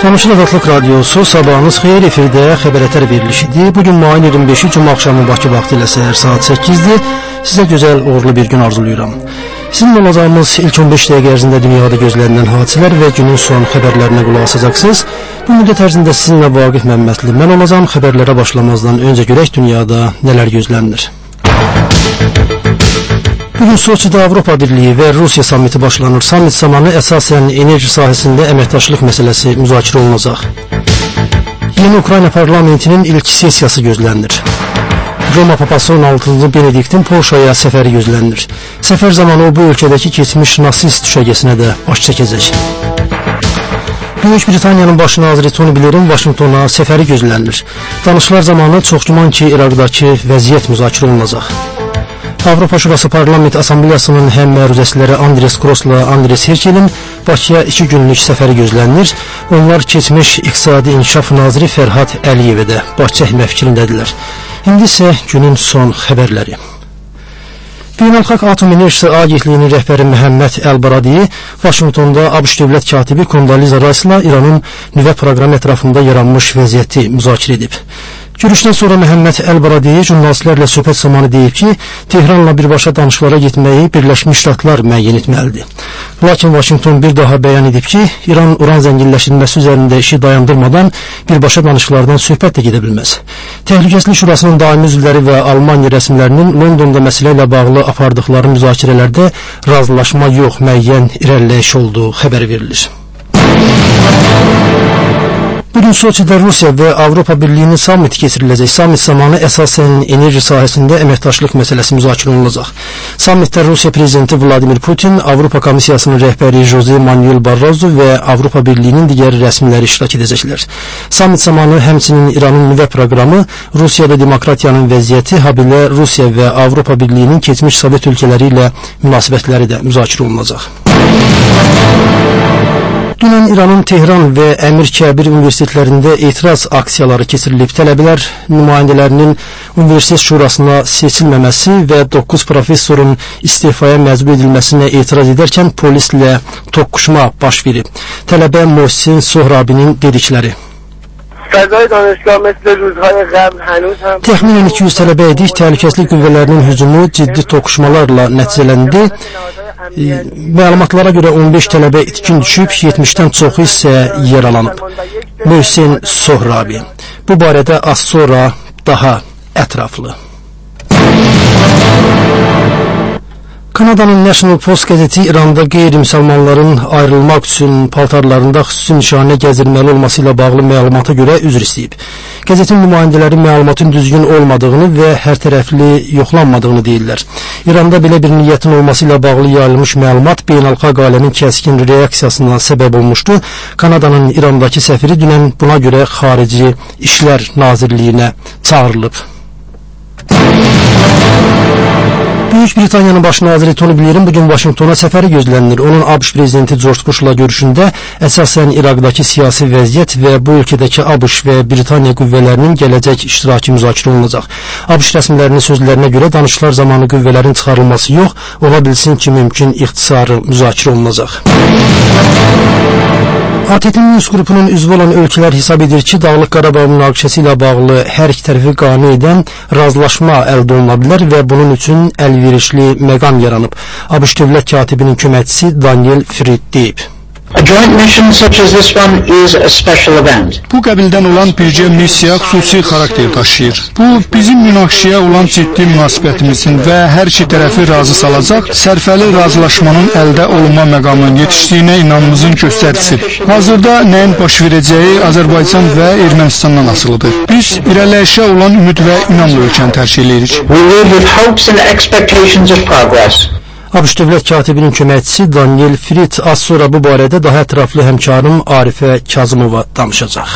Tanışılıq Atlıq Radyosu, sabahınız xeyir, efirdə xəbərətər verilişidir. Bugün mayın 25-i Cuma axşamı Bakı vaxtı ilə səhər saat 8-dir. Sizə gözəl, uğurlu bir gün arzuluyuram. Sizin olacağımız ilk 15 dəqiqə ərzində dünyada gözlənilən hadisələr və günün son xəbərlərinə qulaq asacaqsınız. Bu müddət ərzində sizinlə Vaqif Məmmədli mən olacağım. Xəbərlərə başlamazdan öncə görək dünyada nələr gözlənilir. Bugün Soçidə Avropa Birliyi və Rusiya sammiti başlanır. Sammit zamanı əsasən enerji sahəsində əməkdaşlıq məsələsi müzakirə olunacaq. Yeni Ukrayna parlamentinin ilk sessiyası gözlənilir. Roma Papası 16-cı Benediktin Polşaya səfəri gözlənilir. Səfər zamanı o bu ölkədəki keçmiş nasist düşərgəsinə də baş çəkəcək. Böyük Britaniyanın baş naziri Tony Blairin Vaşinqtona səfəri gözlənilir. Danışıqlar zamanı çox güman ki, İraqdakı vəziyyət müzakirə olunacaq. Avropa Şurası Parlament Assambleyasının həm məruzəçiləri Andres Kroosla Andres Herkelin Bakıya 2 günlük səfəri gözlənilir. Onlar keçmiş İqtisadi İnkişaf naziri Fərhad Əliyevə də baş çəkmə fikrindədirlər. İndi isə günün son xəbərləri. Beynəlxalq Atom Enerjisi Agentliyinin rəhbəri Məhəmməd Əl-Baradi Vaşinqtonda ABŞ dövlət katibi Kondoliza Rice'la İranın nüvə proqramı ətrafında yaranmış vəziyyəti müzakirə edib. Görüşdən sonra Məhəmməd Əl-Baradi jurnalistlərlə söhbət zamanı deyib ki, Tehranla birbaşa danışıqlara getməyi Birləşmiş Ştatlar müəyyən etməlidir. Lakin Vaşinqton bir daha bəyan edib ki, İran uran zənginləşdirilməsi üzərində işi dayandırmadan birbaşa danışıqlardan söhbət də gedə bilməz. Təhlükəsizlik Şurasının daimi üzvləri və Almaniya rəsmilərinin Londonda məsələ ilə bağlı apardıqları müzakirələrdə razılaşma yox, müəyyən irəliləyiş olduğu xəbər verilir. Bugün Soçidə Rusiya və Avropa Birliyinin sammiti keçiriləcək. Sammit zamanı əsasən enerji sahəsində əməkdaşlıq məsələsi müzakirə olunacaq. Sammitdə Rusiya prezidenti Vladimir Putin, Avropa Komissiyasının rəhbəri Jose Manuel Barroso və Avropa Birliyinin digər rəsmiləri iştirak edəcəklər. Sammit zamanı həmçinin İranın nüvə proqramı, Rusiyada demokratiyanın vəziyyəti, habelə Rusiya və Avropa Birliyinin keçmiş Sovet ölkələri ilə münasibətləri də müzakirə olunacaq. Dünən İranın Tehran və Əmir Kəbir universitetlərində etiraz aksiyaları keçirilib. Tələbələr nümayəndələrinin universitet şurasına seçilməməsi və 9 professorun istifaya məcbur edilməsinə etiraz edərkən polislə toqquşma baş verib. Tələbə Mohsin Sohrabinin dedikləri. Təxminən 200 tələbə idik. Təhlükəsizlik qüvvələrinin hücumu ciddi toqquşmalarla nəticələndi. Məlumatlara görə 15 tələbə itkin düşüb, 70-dən çoxu isə yaralanıb. Mohsin Sohrabi. Bu barədə az sonra daha ətraflı. Kanadanın National Post qəzeti İranda qeyri-müsəlmanların ayrılmaq üçün paltarlarında xüsusi nişanə gəzdirməli olması ilə bağlı məlumata görə üzr istəyib. Qəzetin nümayəndələri məlumatın düzgün olmadığını və hər tərəfli yoxlanmadığını deyirlər. İranda belə bir niyyətin olması ilə bağlı yayılmış məlumat beynəlxalq aləmin kəskin reaksiyasına səbəb olmuşdu. Kanadanın İrandakı səfiri dünən buna görə Xarici İşlər Nazirliyinə çağırılıb. Böyük Britaniyanın baş naziri Tony Blairin bugün Vaşinqtona səfəri gözlənilir. Onun ABŞ prezidenti George Bush'la görüşündə əsasən İraqdakı siyasi vəziyyət və bu ölkədəki ABŞ və Britaniya qüvvələrinin gələcək iştirakı müzakirə olunacaq. ABŞ rəsmilərinin sözlərinə görə danışıqlar zamanı qüvvələrin çıxarılması yox, ola bilsin ki, mümkün ixtisarı müzakirə olunacaq. ATƏT-in Minsk qrupunun üzvü olan ölkələr hesab edir ki, Dağlıq Qarabağ münaqişəsi ilə bağlı hər iki tərəfi qane edən razılaşma əldə oluna bilər və bunun üçün əlverişli məqam yaranıb. ABŞ dövlət katibinin köməkçisi Daniel Fried deyib. Bu qəbildən olan bircə missiya xüsusi xarakter daşıyır. Bu, bizim münaqişəyə olan ciddi münasibətimizin və hər iki tərəfi razı salacaq, sərfəli razılaşmanın əldə olunma məqamının yetişdiyinə inamımızın göstəricisidir. Hazırda nəyin baş verəcəyi Azərbaycan və Ermənistandan asılıdır. Biz irəliləyişə olan ümid və inamla ölkəni tərcih edirik. ABŞ dövlət katibinin köməkçisi Daniel Fried az sonra bu barədə daha ətraflı həmkarım Arifə Kazımova danışacaq.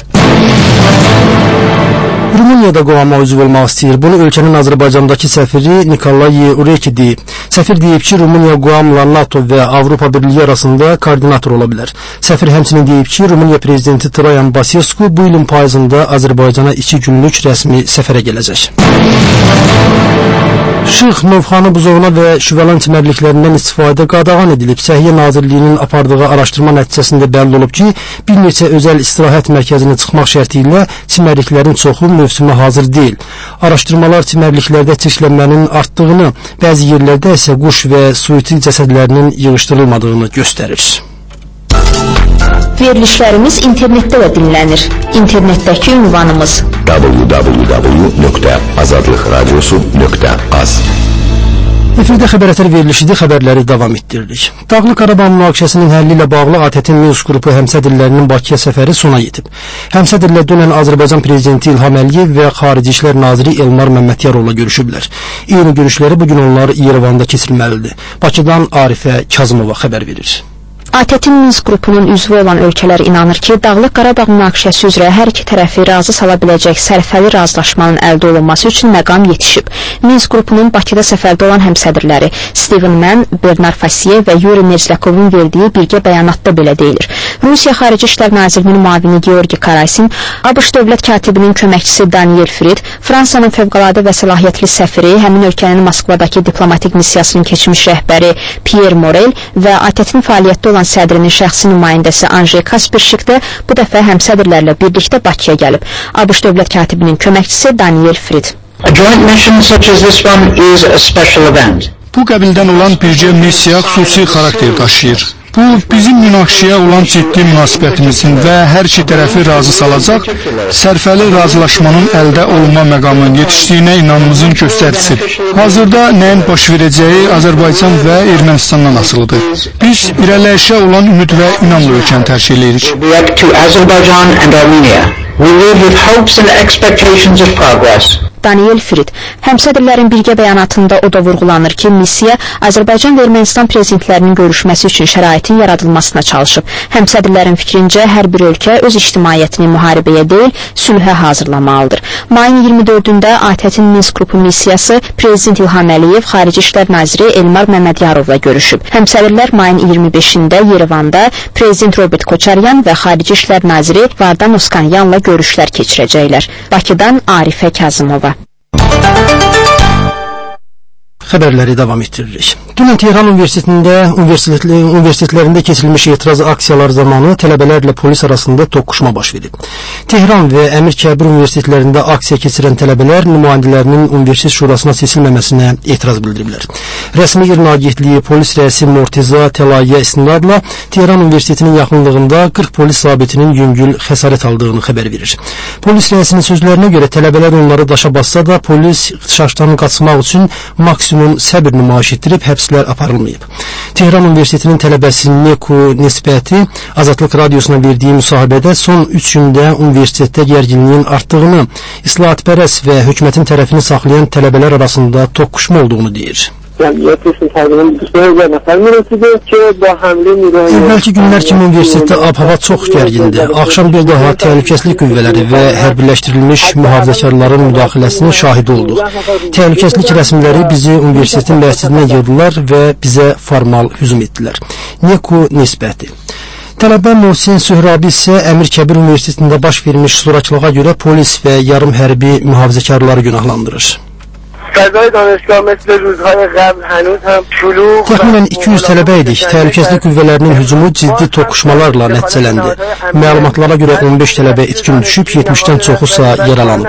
Rumuniyada qovama üzv olmaq istəyir. Bunu ölkənin Azərbaycandakı səfiri Nikolay Ureki deyib. Səfir deyib ki, Rumuniya qovamla NATO və Avropa Birliyi arasında koordinator ola bilər. Səfir həmçinin deyib ki, Rumuniya prezidenti Traian Basescu bu ilin payızında Azərbaycana 2 günlük rəsmi səfərə gələcək. Şıx, Novxanı buzovuna və şüvələn çimərliklərindən istifadə qadağan edilib. Səhiyyə Nazirliyinin apardığı araşdırma nəticəsində bəlli olub ki, bir neçə özəl istirahət mərkəzinə çıxmaq şərti ilə çimərliklərin çoxu mövsümə hazır deyil. Araşdırmalar çimərliklərdə çirklənmənin artdığını, bəzi yerlərdə isə quş və suiti cəsədlərinin yığışdırılmadığını göstərir. Verilişlərimiz internetdə də dinlənir. İnternetdəki ünvanımız www.azadlıqradiosu.az. Efirdə xəbərətər verilişidir, xəbərləri davam etdiririk. Dağlıq Qarabağ münaqişəsinin həlli ilə bağlı ATƏT-in Minsk qrupu həmsədrlərinin Bakıya səfəri sona yetib. Həmsədrlər dünən Azərbaycan prezidenti İlham Əliyev və Xarici İşlər naziri Elmar Məmmədyarovla görüşüblər. Eyni görüşləri bugün onlar Yerevanda keçirilməlidir. Bakıdan Arifə Kazımova xəbər verir. ATƏT-in Minsk qrupunun üzvü olan ölkələr inanır ki, Dağlıq Qarabağ münaqişəsi üzrə hər iki tərəfi razı sala biləcək sərfəli razılaşmanın əldə olunması üçün məqam yetişib. Minsk qrupunun Bakıda səfərdə olan həmsədrləri Steven Mann, Bernard Fassier və Yuri Merzlakovun verdiyi birgə bəyanatda belə deyilir. Rusiya Xarici İşlər Nazirinin müavini Georgi Karasin, ABŞ dövlət katibinin köməkçisi Daniel Frid, Fransanın fövqəladə və səlahiyyətli səfiri, həmin ölkənin Moskvadakı diplomatik missiyasının keçmiş rəhbəri Pierre Morel və ATƏT-in fəaliyyətdə olan sədrinin şəxsi nümayəndəsi Anjey Kasperşik də bu dəfə həmsədrlərlə birlikdə Bakıya gəlib. ABŞ dövlət katibinin köməkçisi Daniel Frid. Bu qəbildən olan birgə missiya xüsusi xarakter daşıyır. Bu, bizim münaqişəyə olan ciddi münasibətimizin və hər iki tərəfi razı salacaq sərfəli razılaşmanın əldə olunma məqamının yetişdiyinə inanımızın göstəricisidir. Hazırda nəyin baş verəcəyi Azərbaycan və Ermənistandan asılıdır. Biz irəliləyişə olan ümid və inamla ölkəni tərk edirik. Daniel Frid. Həmsədrlərin birgə bəyanatında o da vurğulanır ki, missiya Azərbaycan və Ermənistan prezidentlərinin görüşməsi üçün şəraitin yaradılmasına çalışıb. Həmsədrlərin fikrincə, hər bir ölkə öz ictimaiyyətini müharibəyə deyil, sülhə hazırlamalıdır. Mayın 24-də ATƏT-in Minsk qrupu missiyası Prezident İlham Əliyev, Xarici İşlər naziri Elmar Məmmədyarovla görüşüb. Həmsədrlər mayın 25-də Yerevanda Prezident Robert Koçaryan və Xarici İşlər naziri Vardan Oskanyanla görüşlər keçirəcəklər. Bakıdan Arifə Kazımova. Xəbərləri davam etdiririk. Dünən Tehran universitetlərində keçirilmiş etiraz aksiyalar zamanı tələbələrlə polis arasında toqquşma baş verib. Tehran və Əmir Kəbir universitetlərində aksiya keçirən tələbələr nümayəndələrinin universitet şurasına seçilməməsinə etiraz bildiriblər. Rəsmi İRNA agentliyi polis rəisi Morteza Təlayyə istinadla Tehran universitetinin yaxınlığında 40 polis zabitinin yüngül xəsarət aldığını xəbər verir. Polis rəisinin sözlərinə görə tələbələr onları daşa bassa da polis ixtişaşdan qaçmaq üçün maksimum səbir nümayiş etdirib həbslər aparılmayıb. Tehran Universitetinin tələbəsi Neku Nisbəti Azadlıq Radiosuna verdiyi müsahibədə son 3 gündə universitetdə gərginliyin artdığını, islahatpərəst və hökumətin tərəfini saxlayan tələbələr arasında toqquşma olduğunu deyir. Əvvəlki günlər kimi universitetdə ab-hava çox gərgindir. Axşam bir daha təhlükəsizlik qüvvələri və hərbiləşdirilmiş mühafizəkarların müdaxiləsinin şahidi olduq. Təhlükəsizlik rəsmiləri bizi universitetin məscidinə yığdılar və bizə formal hücum etdilər. Neku Nisbəti. Tələbə Mohsin Söhrabi isə Əmir Kəbir Universitetində baş vermiş zorakılığa görə polis və yarım hərbi mühafizəkarları günahlandırır. Təxminən 200 tələbə idik. Təhlükəsizlik qüvvələrinin hücumu ciddi toqquşmalarla nəticələndi. Məlumatlara görə 15 tələbə itkin düşüb, 70-dən çoxusa yaralanıb.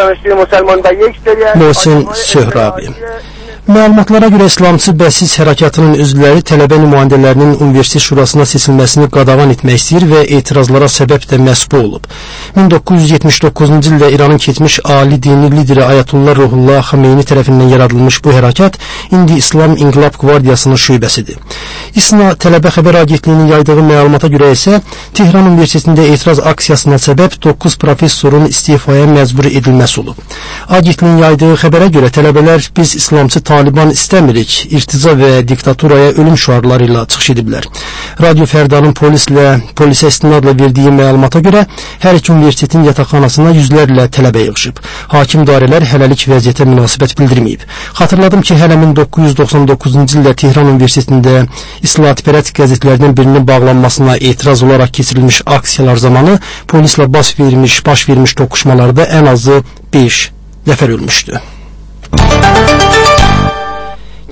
Mohsin Söhrabi. Məlumatlara görə İslamçı Bəsis hərəkatının üzvləri tələbə nümayəndələrinin universitet şurasına seçilməsini qadağan etmək istəyir və etirazlara səbəb də məhz bu olub. 1979-cu ildə İranın keçmiş ali dini lideri Ayətullah Ruhullah Xameyni tərəfindən yaradılmış bu hərəkat indi İslam İnqilab Qvardiyasının şöbəsidir. İSNA tələbə xəbər agentliyinin yaydığı məlumata görə isə Tehran Universitetində etiraz aksiyasına səbəb 9 professorun istifaya məcbur edilməsi olub. Agentliyin yaydığı xəbərə görə tələbələr biz İslamçı Taliban istəmirik, irtica və diktaturaya ölüm şüarları ilə çıxış ediblər. Radio Fərdanın polisə istinadla verdiyi məlumata görə hər iki universitetin yataqxanasına yüzlərlə tələbə yığışıb. Hakim dairələr hələlik vəziyyətə münasibət bildirməyib. Xatırladım ki, hələ 1999-cu ildə Tehran Universitetində islahatpərəst qəzetlərdən birinin bağlanmasına etiraz olaraq keçirilmiş aksiyalar zamanı polislə baş vermiş toqquşmalarda ən azı 5 nəfər ölmüşdü.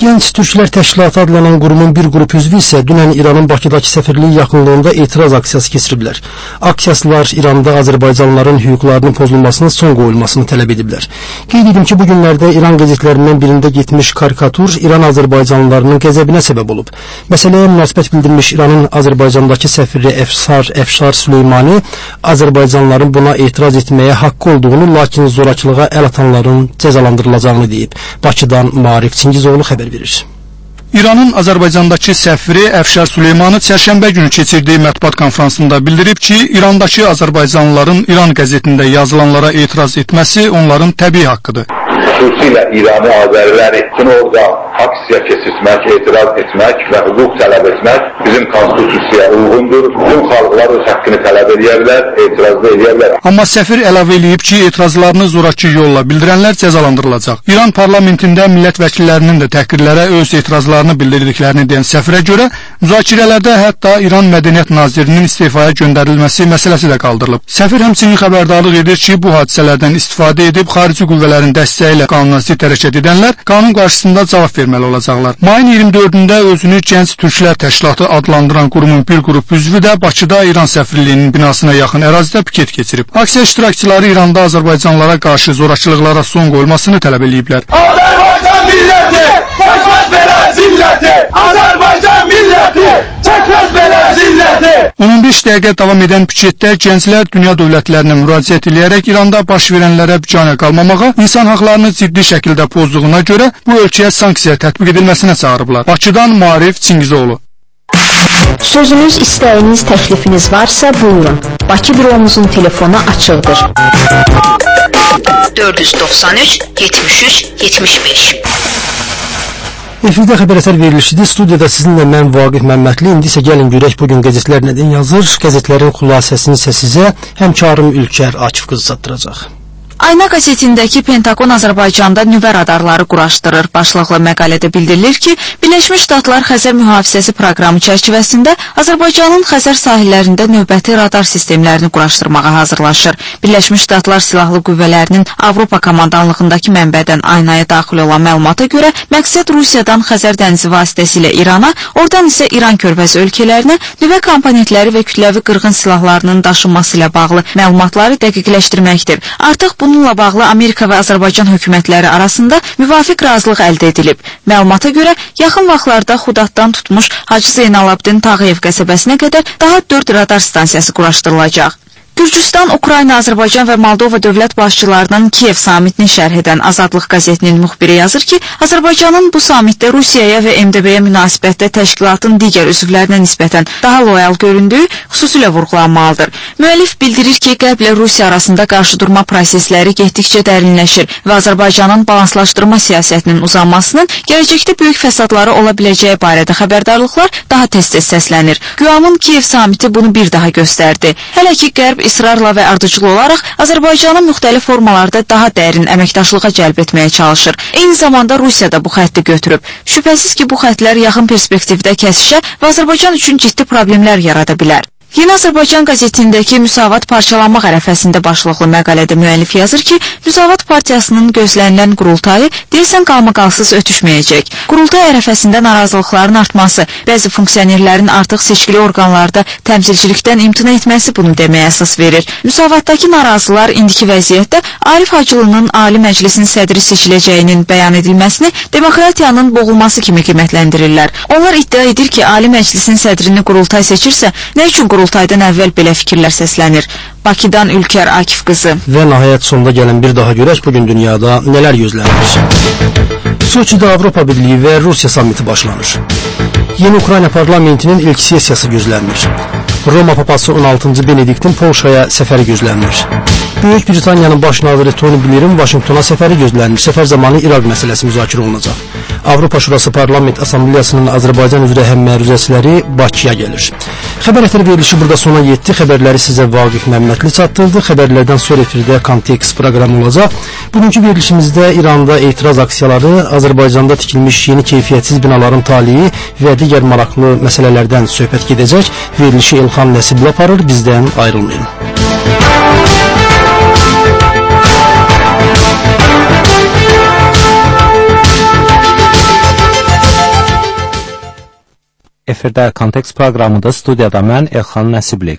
Gənc Türklər Təşkilatı adlanan qurumun bir qrup üzvü isə dünən İranın Bakıdakı səfirliyi yaxınlığında etiraz aksiyası keçiriblər. Aksiyasılar İranda Azərbaycanlıların hüquqlarının pozulmasına son qoyulmasını tələb ediblər. Qeyd edim ki, bu günlərdə İran qəzetlərindən birində getmiş karikatur İran Azərbaycanlılarının qəzəbinə səbəb olub. Məsələyə münasibət bildirmiş İranın Azərbaycandakı səfiri Əfşar Süleymani Azərbaycanlıların buna etiraz etməyə haqqı olduğunu, lakin zorakılığa əl atanların cəzalandırılacağını deyib. Bakıdan Maarif Çingizoğlu xəbər verir. İranın Azərbaycandakı səfiri Əfşar Süleymanı çərşənbə günü keçirdiyi mətbuat konfransında bildirib ki, İrandakı Azərbaycanlıların İran qəzetində yazılanlara etiraz etməsi onların təbii haqqıdır. Xüsusilə İranı Azərilər üçün orada aksiya keçirmək, etiraz etmək və hüquq tələb etmək bizim konstitusiyaya uyğundur. Bütün xalqlar öz haqqını tələb edirlər, etiraz da edirlər. Amma səfir əlavə edib ki, etirazlarını zorakı yolla bildirənlər cəzalandırılacaq. İran parlamentində millət vəkillərinin də təhqirlərə öz etirazlarını bildirdiklərini deyən səfirə görə müzakirələrdə hətta İran Mədəniyyət Nazirinin istifaya göndərilməsi məsələsi də qaldırılıb. Səfir həmçinin xəbərdarlıq edir ki, bu hadisələrdən istifadə edib xarici qüvvələrin dəstəyi ilə qanuna zidd hərəkət edənlər qanun qarşısında cavab verməli olacaqlar. Mayın 24-də özünü Gənc Türklər Təşkilatı adlandıran qurumun bir qrup üzvü də Bakıda İran səfirliyinin binasına yaxın ərazidə piket keçirib. Aksiya iştirakçıları İranda Azərbaycanlılara qarşı zorakılıqlara son qoyulmasını tələb ediblər. Azərbaycan milləti çəkməz belə zilləti! Azərbaycan milləti çəkməz belə zilləti! 15 dəqiqə davam edən piketdə gənclər dünya dövlətlərinə müraciət edərək İranda baş verənlərə biganə qalmamağa, insan haqlarını ciddi şəkildə pozduğuna görə bu ölkəyə sanksiya tətbiq edilməsinə çağırıblar. Bakıdan Maarif Çingizoğlu. Sözünüz, istəyiniz, təklifiniz varsa buyurun. Bakı büromuzun telefonu açıqdır. 493 73 75. Efirdə xəbər əsər verilişidir. Studiyada sizinlə mən Vaqif Məmmədli. İndi isə gəlin görək bugün qəzetlər nədən yazır. Qəzetlərin xülasəsini isə sizə həmkarım Ülkər Akif qızı çatdıracaq. Ayna qəzetindəki Pentagon Azərbaycanda nüvə radarları quraşdırır. Başlıqlı məqalədə bildirilir ki, Birləşmiş Ştatlar Xəzər mühafizəsi proqramı çərçivəsində Azərbaycanın Xəzər sahillərində növbəti radar sistemlərini quraşdırmağa hazırlaşır. Birləşmiş Ştatlar Silahlı Qüvvələrinin Avropa komandanlığındakı mənbədən Aynaya daxil olan məlumata görə məqsəd Rusiyadan Xəzər dənizi vasitəsilə İrana, oradan isə İran körfəzi ölkələrinə nüvə komponentləri və kütləvi qırğın silahlarının daşınması ilə bağlı məlumatları dəqiqləşdirməkdir. Artıq bununla bağlı Amerika və Azərbaycan hökumətləri arasında müvafiq razılıq əldə edilib. Məlumata görə, yaxın vaxtlarda Xudatdan tutmuş Hacı Zeynalabdin Tağıyev qəsəbəsinə qədər daha 4 radar stansiyası quraşdırılacaq. Gürcüstan, Ukrayna, Azərbaycan və Moldova dövlət başçılarının Kiyev samitini şərh edən Azadlıq qəzetinin müxbiri yazır ki, Azərbaycanın bu samitdə Rusiyaya və MDB-yə münasibətdə təşkilatın digər üzvlərinə nisbətən daha loyal göründüyü xüsusilə vurğulanmalıdır. Müəllif bildirir ki, Qərblə Rusiya arasında qarşıdurma prosesləri getdikcə dərinləşir və Azərbaycanın balanslaşdırma siyasətinin uzanmasının gələcəkdə böyük fəsadları ola biləcəyi barədə xəbərdarlıqlar daha tez-tez səslənir. Güamın Kiyev samiti bunu bir daha göstərdi. Hələ ki, Qərb israrla və ardıcıl olaraq Azərbaycanı müxtəlif formalarda daha dərin əməkdaşlığa cəlb etməyə çalışır. Eyni zamanda Rusiya da bu xətti götürüb. Şübhəsiz ki, bu xəttlər yaxın perspektivdə kəsişə və Azərbaycan üçün ciddi problemlər yarada bilər. Yeni Azərbaycan qəzetindəki Müsavat parçalanmaq ərəfəsində başlıqlı məqalədə müəllif yazır ki, Müsavat partiyasının gözlənilən qurultayı deyəsən qalmaqalsız ötüşməyəcək. Qurultay ərəfəsində narazılıqların artması, bəzi funksionerlərin artıq seçkili orqanlarda təmsilçilikdən imtina etməsi bunu deməyə əsas verir. Müsavatdakı narazılar indiki vəziyyətdə Arif Hacılı'nın Ali Məclisin sədri seçiləcəyinin bəyan edilməsini demokratiyanın boğulması kimi qiymətləndirirlər. Onlar iddia edir ki, Ali Məclisin sədrini qurultay seçirsə, nə üçün qurultaydan əvvəl belə fikirlər səslənir? Bakıdan Ülkər Akif qızı. Və nəhayət sonda gəlin bir daha görək bugün dünyada nələr gözlənir. Soçidə Avropa Birliyi və Rusiya samiti başlanır. Yeni Ukrayna parlamentinin ilk sessiyası gözlənir. Roma papası 16-cı Benediktin Polşaya səfəri gözlənir. Böyük Britaniyanın baş naziri Tony Blairin Vaşinqtona səfəri gözlənir. Səfər zamanı İraq məsələsi müzakirə olunacaq. Avropa Şurası Parlament Assambleyasının Azərbaycan üzrə həmməruzəçiləri Bakıya gəlir. Xəbər ətər verilişi burada sona yetdi. Xəbərləri sizə Vaqif Məmmədli çatdırdı. Xəbərlərdən sonra efirdə Kontekst proqramı olacaq. Bugünkü verilişimizdə İranda etiraz aksiyaları, Azərbaycanda tikilmiş yeni keyfiyyətsiz binaların taliyi və digər maraqlı məsələlərdən söhbət gedəcək. Verilişi İlham Nəsibli aparır. Bizdən ayrılmayın. Efirdə Kontekst proqramında studiyada mən Elxan Nəsibli.